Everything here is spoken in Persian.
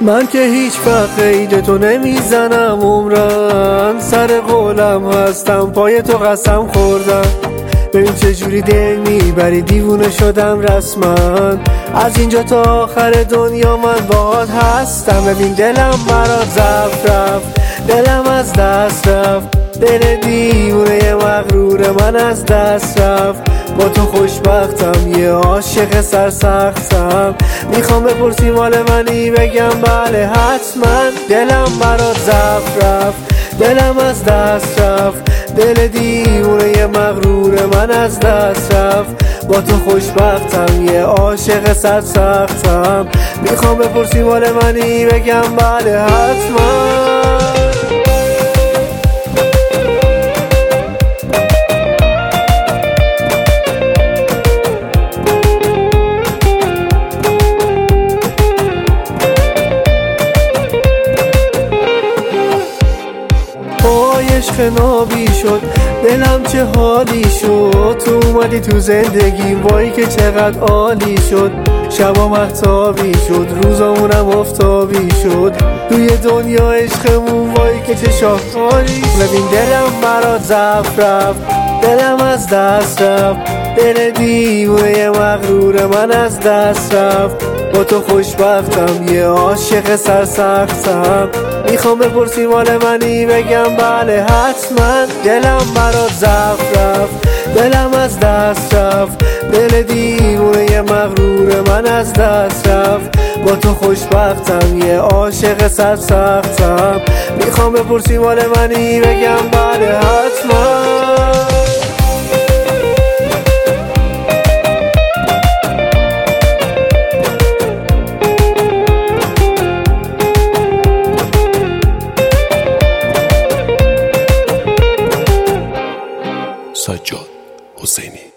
من که هیچ وقت قید تو نمیزنم عمرن، سر قولم هستم پای تو قسم خوردم. ببین چجوری دل میبری، دیوونه شدم رسما. از اینجا تا آخر دنیا من باهات هستم. ببین دلم برات ضعف رفت، دلم از دست رفت، دل دیوونه مغرور من از دست رفت. با تو خوشبختم، یه عاشق سرسختم. میخوام بپرسی مال منی، بگم بله حتما. دلم برات ضعف رفت، دلم از دست رفت، دل دیوونه مغرور من از دست رفت. با تو خوشبختم، یه عاشق سرسختم. میخوام بپرسی مال منی، بگم بله حتما. عشق نابی شد دلم، چه حالی شد. تو اومدی تو زندگی، وای که چقدر عالی شد. شبا مهتابی شد، روزامونم آفتابی شد. توی دنیا عشقمون وای که چه شاهکاری. ببین دلم برات ضعف رفت، دلم از دست رفت، دل دیوونه مغرور من از دست رفت. با تو خوشبختم، یه عاشق سرسختم. میخوام بپرسی مال منی، بگم بله حتما. دلم برات ضعف رفت، دلم از دست رفت، دل دیوونه مغرور من از دست رفت. با تو خوشبختم، یه عاشق سرسختم. میخوام بپرسی مال منی، بگم بله حتما. سجاد حسینی